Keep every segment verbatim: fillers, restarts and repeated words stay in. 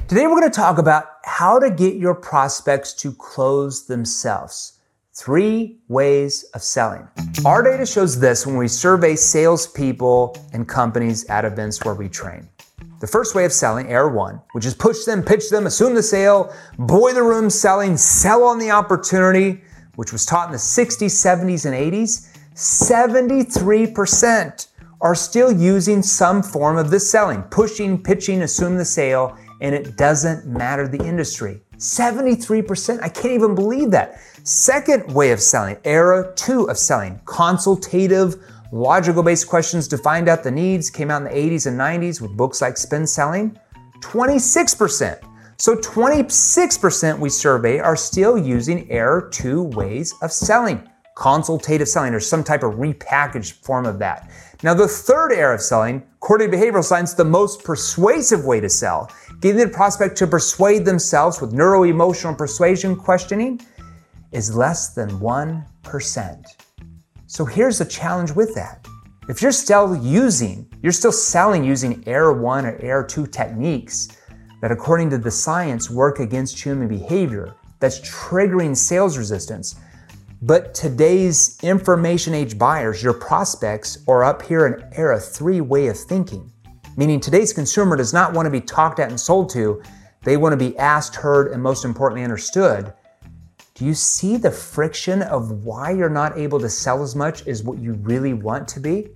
Today we're going to talk about how to get your prospects to close themselves. Three ways of selling. Our data shows this when we survey salespeople and companies at events where we train. The first way of selling, A R one, which is push them, pitch them, assume the sale, boiler room selling, sell on the opportunity, which was taught in the sixties, seventies, and eighties, seventy-three percent are still using some form of this selling, pushing, pitching, assume the sale, and it doesn't matter the industry. seventy-three percent, I can't even believe that. Second way of selling, era two of selling, consultative, logical-based questions to find out the needs, came out in the eighties and nineties with books like Spin Selling, twenty-six percent. So twenty-six percent we survey are still using era two ways of selling, consultative selling, or some type of repackaged form of that. Now the third era of selling, according to behavioral science, the most persuasive way to sell, getting the prospect to persuade themselves with neuro-emotional persuasion questioning, is less than one percent. So here's the challenge with that. If you're still using, you're still selling using era one or era two techniques that according to the science work against human behavior, that's triggering sales resistance, but today's information age buyers, your prospects, are up here in era three way of thinking. Meaning today's consumer does not want to be talked at and sold to. They want to be asked, heard, and most importantly understood. Do you see the friction of why you're not able to sell as much as what you really want to be?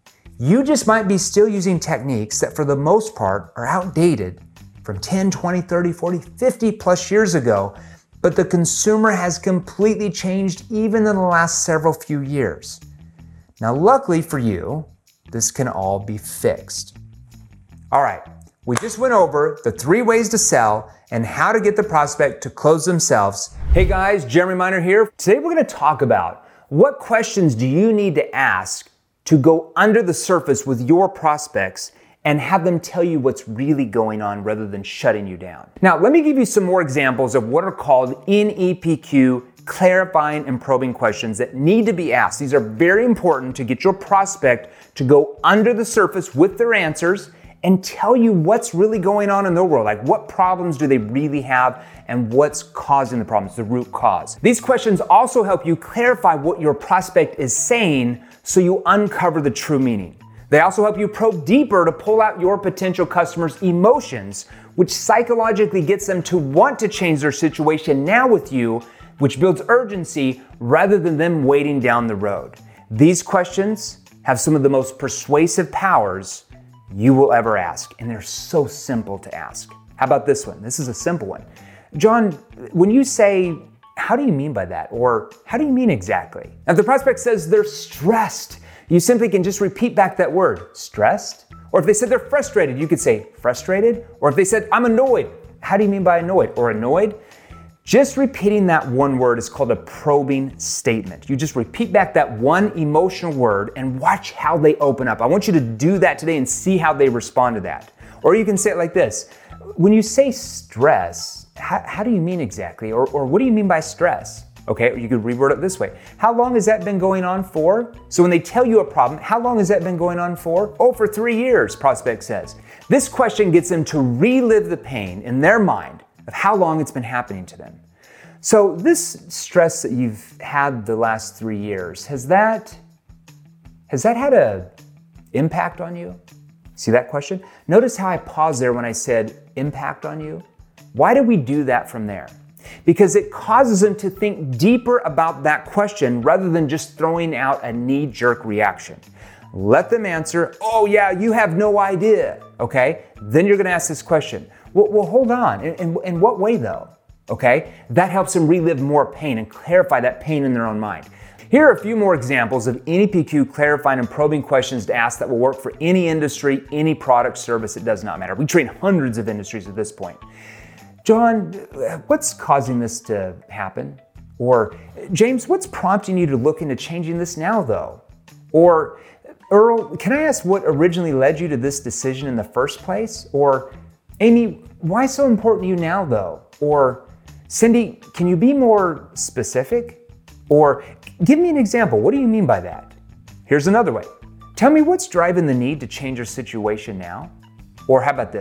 You just might be still using techniques that for the most part are outdated from ten, twenty, thirty, forty, fifty plus years ago, but the consumer has completely changed even in the last several few years. Now, luckily for you, this can all be fixed. All right, we just went over the three ways to sell and how to get the prospect to close themselves. Hey guys, Jeremy Miner here. Today we're gonna talk about what questions do you need to ask to go under the surface with your prospects and have them tell you what's really going on rather than shutting you down. Now, let me give you some more examples of what are called N E P Q, clarifying and probing questions that need to be asked. These are very important to get your prospect to go under the surface with their answers and tell you what's really going on in their world. Like what problems do they really have and what's causing the problems, the root cause. These questions also help you clarify what your prospect is saying so you uncover the true meaning. They also help you probe deeper to pull out your potential customers' emotions, which psychologically gets them to want to change their situation now with you, which builds urgency rather than them waiting down the road. These questions have some of the most persuasive powers you will ever ask, and they're so simple to ask. How about this one? This is a simple one. John, when you say, how do you mean by that? Or how do you mean exactly? Now, if the prospect says they're stressed, you simply can just repeat back that word, stressed. Or if they said they're frustrated, you could say frustrated. Or if they said, I'm annoyed, how do you mean by annoyed? Or annoyed? Just repeating that one word is called a probing statement. You just repeat back that one emotional word and watch how they open up. I want you to do that today and see how they respond to that. Or you can say it like this. When you say stress, how, how do you mean exactly? Or, or what do you mean by stress? Okay, or you could reword it this way. How long has that been going on for? So when they tell you a problem, how long has that been going on for? Oh, for three years, prospect says. This question gets them to relive the pain in their mind of how long it's been happening to them. So this stress that you've had the last three years, has that, has that had an impact on you? See that question? Notice how I paused there when I said impact on you. Why do we do that from there? Because it causes them to think deeper about that question rather than just throwing out a knee-jerk reaction. Let them answer, oh yeah, you have no idea, okay? Then you're gonna ask this question. Well, well hold on, in, in, in what way though? Okay, that helps them relive more pain and clarify that pain in their own mind. Here are a few more examples of N E P Q clarifying and probing questions to ask that will work for any industry, any product, service, it does not matter. We train hundreds of industries at this point. John, what's causing this to happen? Or, James, what's prompting you to look into changing this now though? Or, Earl, can I ask what originally led you to this decision in the first place? Or, Amy, why so important to you now though? Or, Cindy, can you be more specific? Or, give me an example. What do you mean by that? Here's another way. Tell me what's driving the need to change your situation now? Or how about this?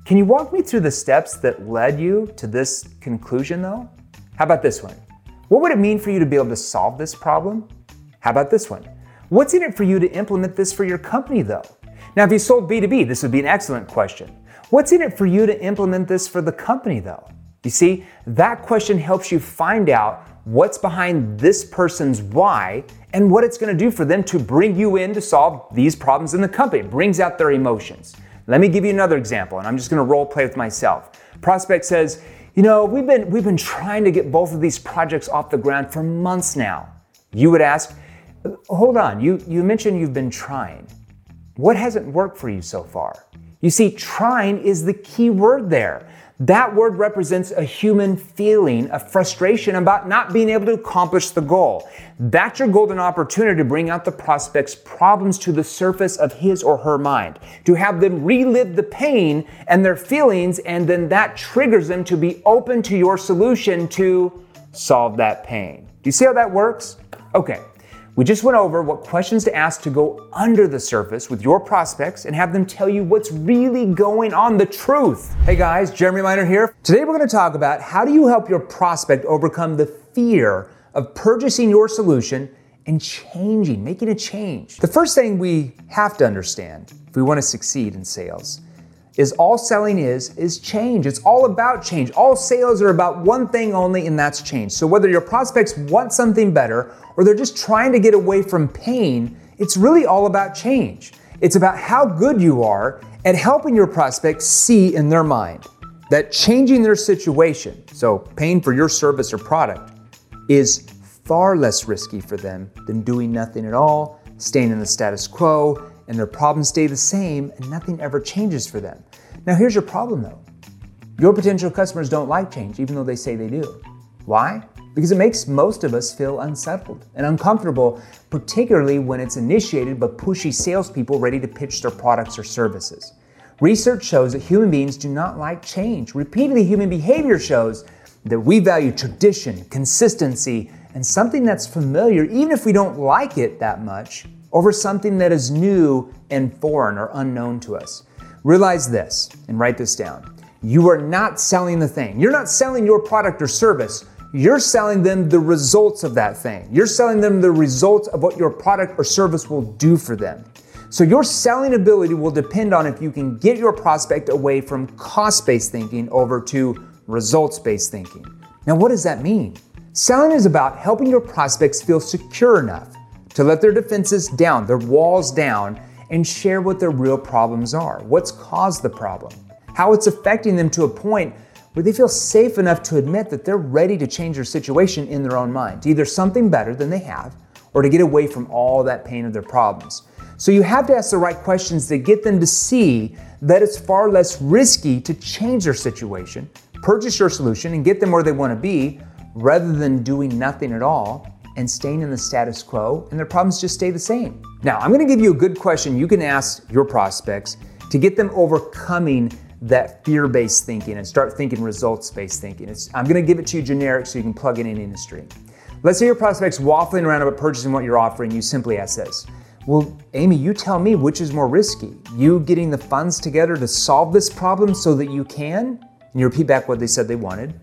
Can you walk me through the steps that led you to this conclusion though? How about this one? What would it mean for you to be able to solve this problem? How about this one? What's in it for you to implement this for your company though? Now, if you sold B two B, this would be an excellent question. What's in it for you to implement this for the company though? You see, that question helps you find out what's behind this person's why and what it's gonna do for them to bring you in to solve these problems in the company. It brings out their emotions. Let me give you another example, and I'm just gonna role play with myself. Prospect says, you know, we've been, we've been trying to get both of these projects off the ground for months now. You would ask, hold on, you, you mentioned you've been trying. What hasn't worked for you so far? You see, trying is the key word there. That word represents a human feeling of frustration about not being able to accomplish the goal. That's your golden opportunity to bring out the prospect's problems to the surface of his or her mind, to have them relive the pain and their feelings, and then that triggers them to be open to your solution to solve that pain. Do you see how that works? Okay. We just went over what questions to ask to go under the surface with your prospects and have them tell you what's really going on, the truth. Hey guys, Jeremy Miner here. Today we're going to talk about how do you help your prospect overcome the fear of purchasing your solution and changing, making a change. The first thing we have to understand if we want to succeed in sales is all selling is, is change. It's all about change. All sales are about one thing only, and that's change. So whether your prospects want something better or they're just trying to get away from pain, it's really all about change. It's about how good you are at helping your prospects see in their mind that changing their situation, so paying for your service or product, is far less risky for them than doing nothing at all, staying in the status quo, and their problems stay the same and nothing ever changes for them. Now here's your problem though. Your potential customers don't like change even though they say they do. Why? Because it makes most of us feel unsettled and uncomfortable, particularly when it's initiated by pushy salespeople ready to pitch their products or services. Research shows that human beings do not like change. Repeatedly, human behavior shows that we value tradition, consistency, and something that's familiar, even if we don't like it that much, over something that is new and foreign or unknown to us. Realize this and write this down. You are not selling the thing. You're not selling your product or service. You're selling them the results of that thing. You're selling them the results of what your product or service will do for them. So your selling ability will depend on if you can get your prospect away from cost-based thinking over to results-based thinking. Now, what does that mean? Selling is about helping your prospects feel secure enough to let their defenses down, their walls down, and share what their real problems are, what's caused the problem, how it's affecting them to a point where they feel safe enough to admit that they're ready to change their situation in their own mind, to either something better than they have, or to get away from all that pain of their problems. So you have to ask the right questions to get them to see that it's far less risky to change their situation, purchase your solution, and get them where they want to be, rather than doing nothing at all and staying in the status quo, and their problems just stay the same. Now, I'm gonna give you a good question you can ask your prospects to get them overcoming that fear-based thinking and start thinking results-based thinking. It's, I'm gonna give it to you generic so you can plug it in industry. Let's say your prospect's waffling around about purchasing what you're offering. You simply ask this. Well, Amy, you tell me which is more risky. You getting the funds together to solve this problem so that you can, and you repeat back what they said they wanted,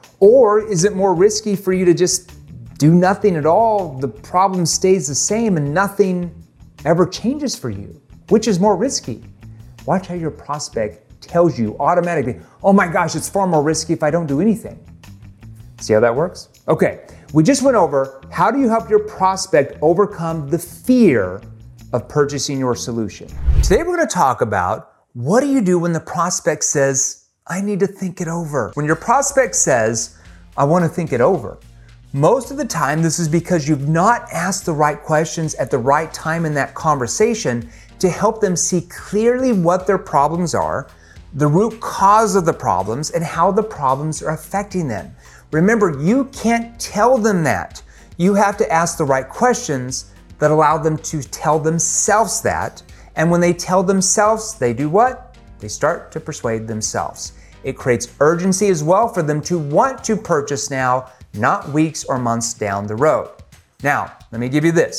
or is it more risky for you to just do nothing at all, the problem stays the same and nothing ever changes for you? Which is more risky? Watch how your prospect tells you automatically, oh my gosh, it's far more risky if I don't do anything. See how that works? Okay, we just went over how do you help your prospect overcome the fear of purchasing your solution. Today we're gonna talk about what do you do when the prospect says, I need to think it over. When your prospect says, I wanna think it over, most of the time, this is because you've not asked the right questions at the right time in that conversation to help them see clearly what their problems are, the root cause of the problems, and how the problems are affecting them. Remember, you can't tell them that. You have to ask the right questions that allow them to tell themselves that. And when they tell themselves, they do what? They start to persuade themselves. It creates urgency as well for them to want to purchase now, not weeks or months down the road. Now, let me give you this.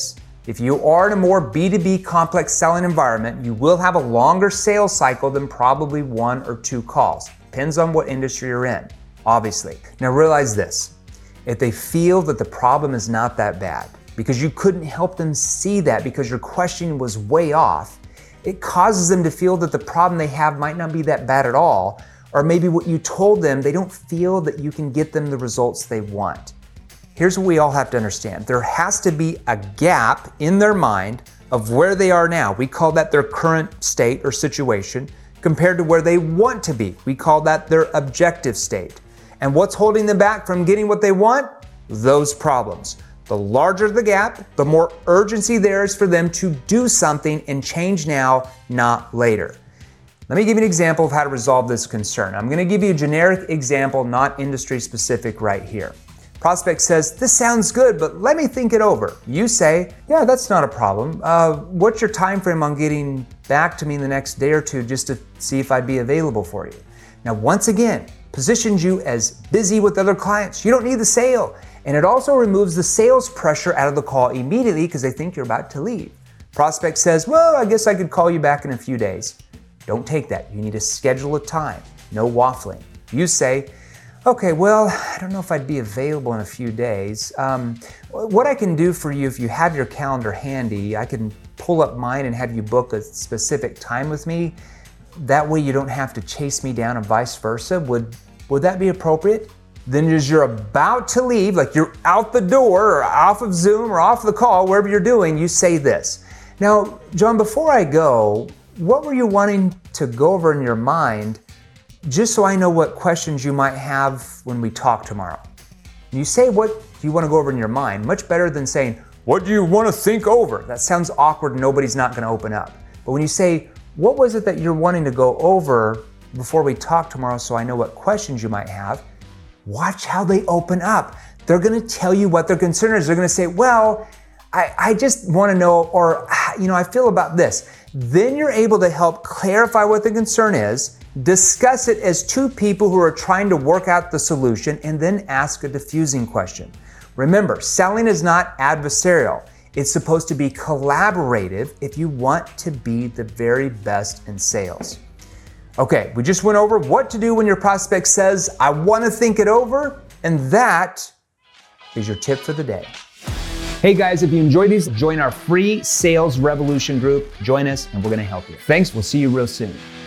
If you are in a more B two B complex selling environment, you will have a longer sales cycle than probably one or two calls. Depends on what industry you're in, obviously. Now realize this, if they feel that the problem is not that bad, because you couldn't help them see that because your question was way off, it causes them to feel that the problem they have might not be that bad at all, or maybe what you told them, they don't feel that you can get them the results they want. Here's what we all have to understand. There has to be a gap in their mind of where they are now. We call that their current state or situation compared to where they want to be. We call that their objective state. And what's holding them back from getting what they want? Those problems. The larger the gap, the more urgency there is for them to do something and change now, not later. Let me give you an example of how to resolve this concern. I'm gonna give you a generic example, not industry specific right here. Prospect says, this sounds good, but let me think it over. You say, yeah, that's not a problem. Uh, what's your time frame on getting back to me in the next day or two just to see if I'd be available for you? Now, once again, positions you as busy with other clients. You don't need the sale. And it also removes the sales pressure out of the call immediately because they think you're about to leave. Prospect says, well, I guess I could call you back in a few days. Don't take that. You need to schedule a time. No waffling. You say, okay, well, I don't know if I'd be available in a few days. Um, what I can do for you, if you have your calendar handy, I can pull up mine and have you book a specific time with me. That way you don't have to chase me down and vice versa. Would, would that be appropriate? Then as you're about to leave, like you're out the door or off of Zoom or off the call, wherever you're doing, you say this. Now, John, before I go, what were you wanting to go over in your mind just so I know what questions you might have when we talk tomorrow? You say what you want to go over in your mind, much better than saying, what do you want to think over? That sounds awkward and nobody's not going to open up. But when you say, what was it that you're wanting to go over before we talk tomorrow so I know what questions you might have, watch how they open up. They're going to tell you what their concern is. They're going to say, well, I, I just want to know, or, you know, I feel about this. Then you're able to help clarify what the concern is, discuss it as two people who are trying to work out the solution, and then ask a diffusing question. Remember, selling is not adversarial. It's supposed to be collaborative if you want to be the very best in sales. Okay, we just went over what to do when your prospect says, I want to think it over, and that is your tip for the day. Hey guys, if you enjoyed these, join our free Sales Revolution group. Join us and we're going to help you. Thanks, we'll see you real soon.